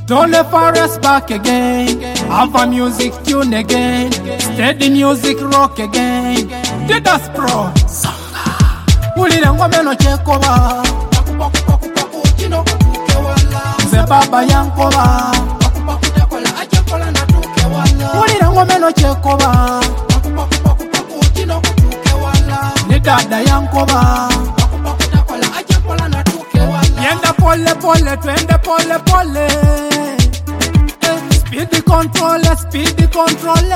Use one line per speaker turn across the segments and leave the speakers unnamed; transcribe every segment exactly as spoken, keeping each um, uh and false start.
Dole Forest back again. Alpha music tune again. Steady music rock again. Didas Pro. Ulira ngome no chekoba. Nze baba yankoba. Ulira ngome no chekoba. Ni dada yankoba. Yenda pole pole, twende pole pole. Speed control, speed control.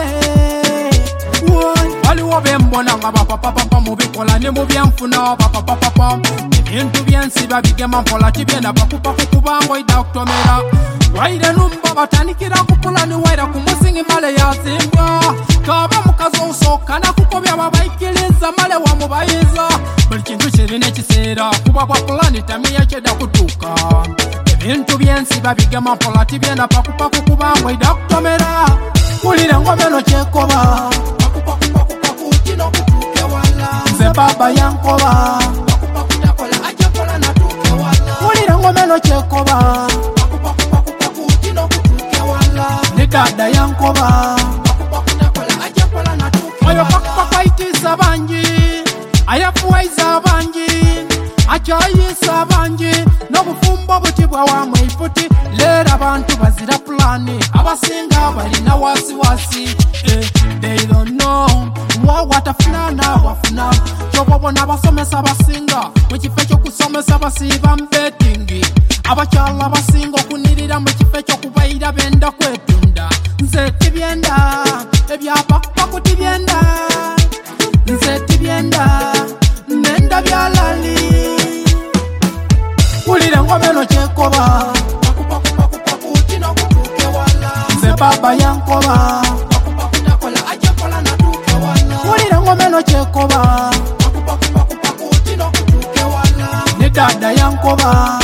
Wali wobe mbona nga papa papa mubikola ne mubyanfuna papa papa. Ebintu byensiba bigema mpola kibyenda bakupa kukubango idaktomera. Waire numba batandikira kupula ni waira kumusingi male yazimbwa. Kaba mukazo usoka na kukobya babaikiriza male wa mubayiza. Buli kintu kirine kiseera kuba kwa plani tamiya kyeda kutuka. Ebintu byensiba bigema mpola kibyenda bakupa kukubango idaktomera. Ulira ngome no chekoba. Nze baba yankoba. Ulira ngome no chekoba. Ni dada yankoba. Oyo pakupakwa itiza banji. Ayafuwaiza banji. Achayisa banji. Nobufumbo butibwa wa mwifuti. Lera abantu bazira plani. Abasinga balina wasi wasi. Eh, they don't know. Wa watafuna na wafuna. Chobobo na basomesa basinga. Mchifecho kusomesa basiba mbetingi. Abachala basinga kunirira mchifecho kubaira benda kwetunda. Nze tibyenda. Ebyapa pako tibyenda. Nze tibyenda. Nenda byalali. Ulira ngome no chekoba. Nze baba yankoba. Ulira ngome no chekoba. Ni dada yankoba.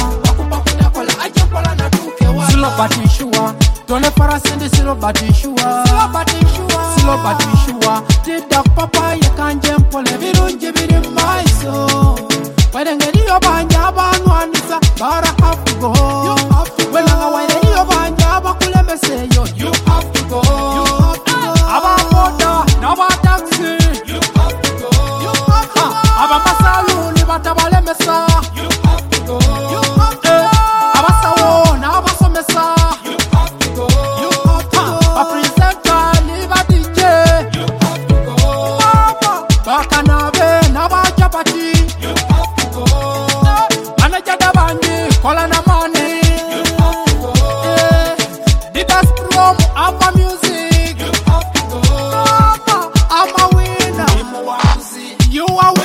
Silo batishua. Dole farasindi silo batishua. Silo batishua. Silo batishua. Dida papa yekanje mpole birungi biri maiso. Wedengeri yobanja abanwanisa bara have to go. You have to go. Wenanga wedengeri yobanja abakulemese yo. You have to go. You have to go. Abamoda naba taxi. You have to go. You have to go. Abamasaluni batabalemesa. You have to go. You have to go. Abasawo nabasomesa. You have to go. You have to go. Apresenta liba D J. You have to go. Mama bakanabe nabachapati. You have to go. Manajada banji kola na money. You have to go. Didas Pro Alpha music. You have to go. Mama I'm a winner. You are